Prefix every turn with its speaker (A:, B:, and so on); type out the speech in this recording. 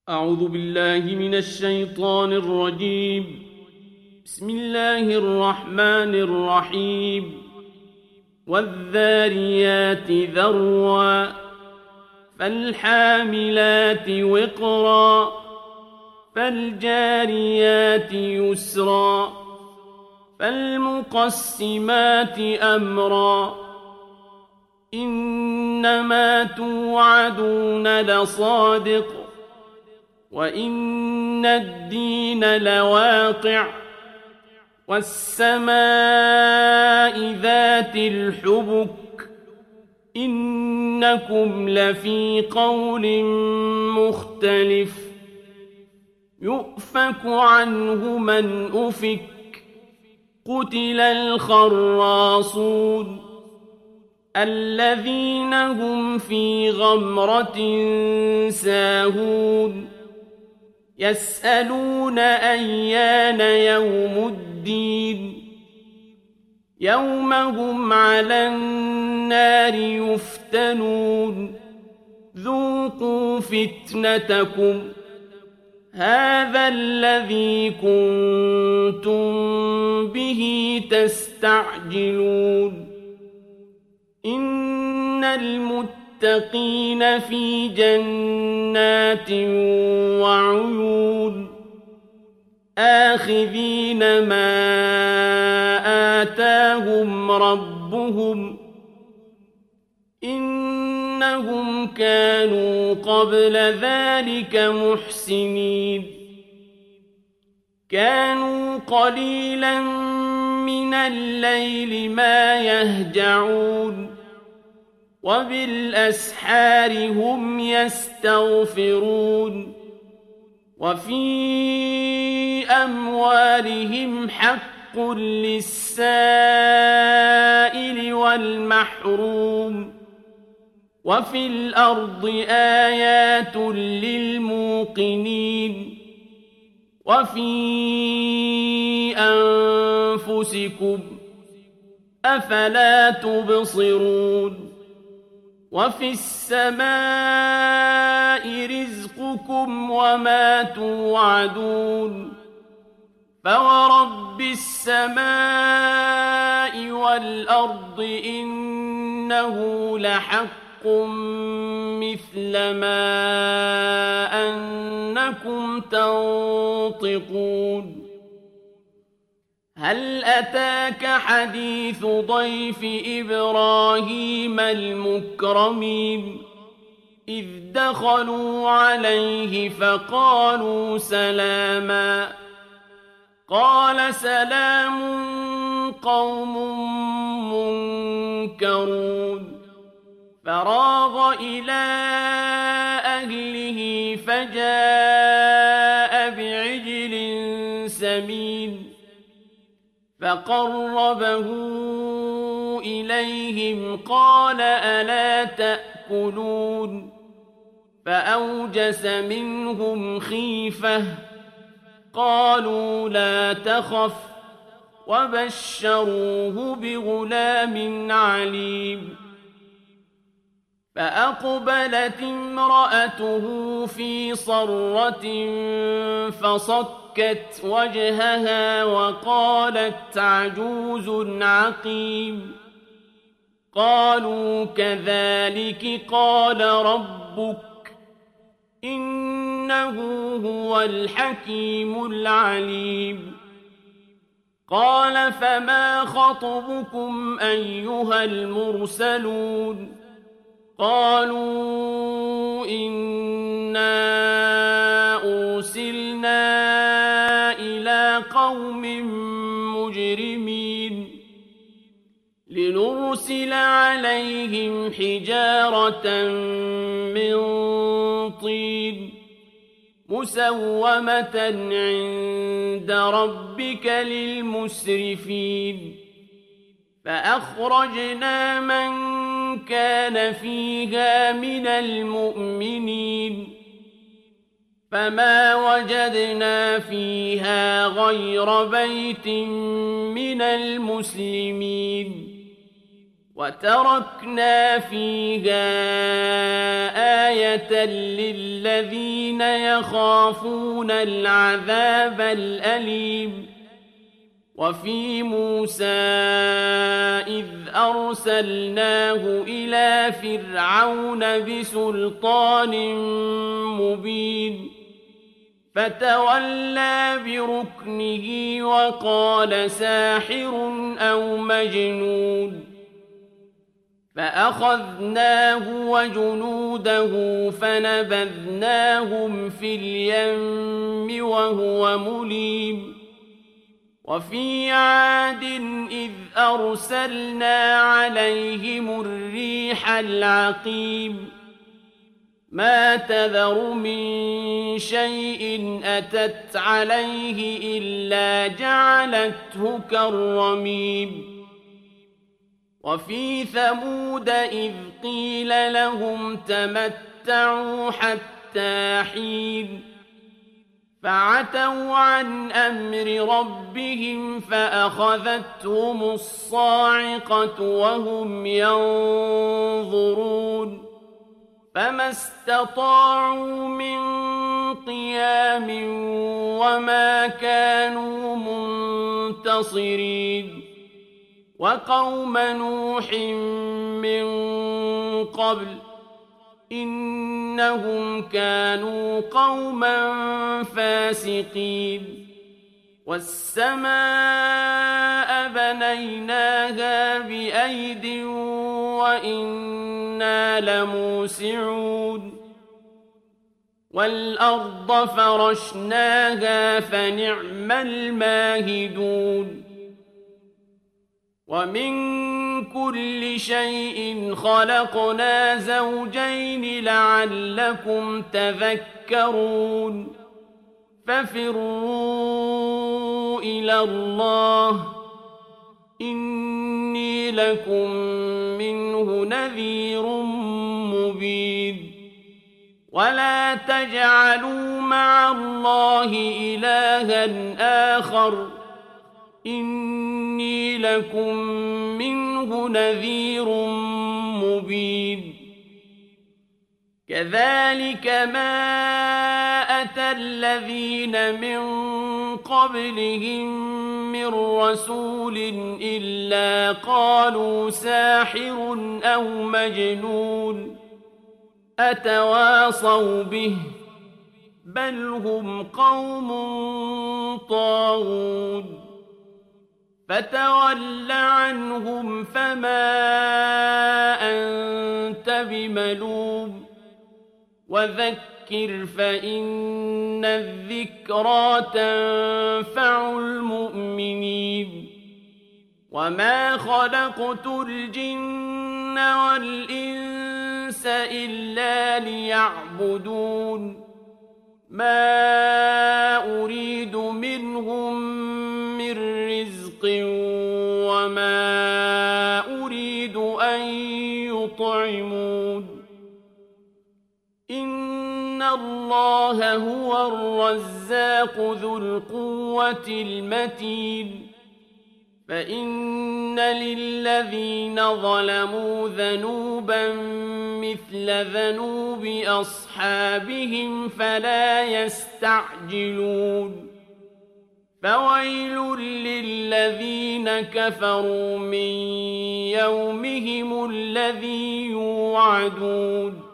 A: أعوذ بالله من الشيطان الرجيم. بسم الله الرحمن الرحيم. والذاريات ذروا فالحاملات وقرا فالجاريات يسرا فالمقسمات أمرا إنما توعدون لصادق وإن الدين لواقع والسماء ذات الحبك إنكم لفي قول مختلف يؤفك عنه من أفك قتل الخراصون الذين هم في غمرة ساهون يسألون أيان يوم الدين يوم هم على النار يفتنون ذوقوا فتنتكم هذا الذي كنتم به تستعجلون إن المتقين في جنات وعيون آخذين ما آتاهم ربهم إنهم كانوا قبل ذلك محسنين كانوا قليلا من الليل ما يهجعون وبالأسحار هم يستغفرون وفي أموالهم حق للسائل والمحروم وفي الأرض آيات للموقنين وفي أنفسكم أفلا تبصرون وفي السماء رزقكم وما توعدون فورب السماء والأرض إنه لحق مثل ما أنكم تنطقون هل أتاك حديث ضيف إبراهيم المكرمين إذ دخلوا عليه فقالوا سلاما قال سلام قوم منكرون فراغ إلى أهله فجاء بعجل سمين فقربه إليهم قال ألا تأكلون فأوجس منهم خيفة قالوا لا تخف وبشروه بغلام عليم فأقبلت امرأته في صرة فصكت وجهها وقالت عجوز عقيم قالوا كذلك قال ربك إنه هو الحكيم العليم قال فما خطبكم أيها المرسلون قالوا إنا أرسلنا إلى قوم مجرمين لنرسل عليهم حجارة من طين مسومة عند ربك للمسرفين فأخرجنا من كان فيها من المؤمنين فما وجدنا فيها غير بيت من المسلمين وتركنا فيها آية للذين يخافون العذاب الأليم وفي موسى إذ أرسلناه إلى فرعون بسلطان مبين فتولى بركنه وقال ساحر أو مجنون فأخذناه وجنوده فنبذناهم في اليم وهو مليم وفي عاد إذ أرسلنا عليهم الريح العقيم ما تذر من شيء أتت عليه إلا جعلته كالرميم وفي ثمود إذ قيل لهم تمتعوا حتى حين فعتوا عن أمر ربهم فأخذتهم الصاعقة وهم ينظرون فما استطاعوا من قيام وما كانوا منتصرين وقوم نوح من قبل إنهم كانوا قوما فاسقين والسماء بنيناها بأيد وإنا لموسعون والأرض فرشناها فنعم الماهدون ومن كل شيء خلقنا زوجين لعلكم تذكرون ففروا إلى الله إني لكم منه نذير مبين ولا تجعلوا مع الله إلها آخر إني لكم منه نذير مبين كذلك ما أتى الذين من قبلهم من رسول إلا قالوا ساحر أو مجنون أتواصوا به بل هم قوم طاغون فتول عنهم فما أنت بملوم وذكر فإن الذكرى تنفع المؤمنين وما خلقت الجن والإنس إلا ليعبدون ما أريد منهم من رزق وما أريد أن يطعمون إن الله هو الرزاق ذو القوة المتين فإن للذين ظلموا ذنوبا مثل ذنوب أصحابهم فلا يستعجلون فويل للذين كفروا من يومهم الذي يوعدون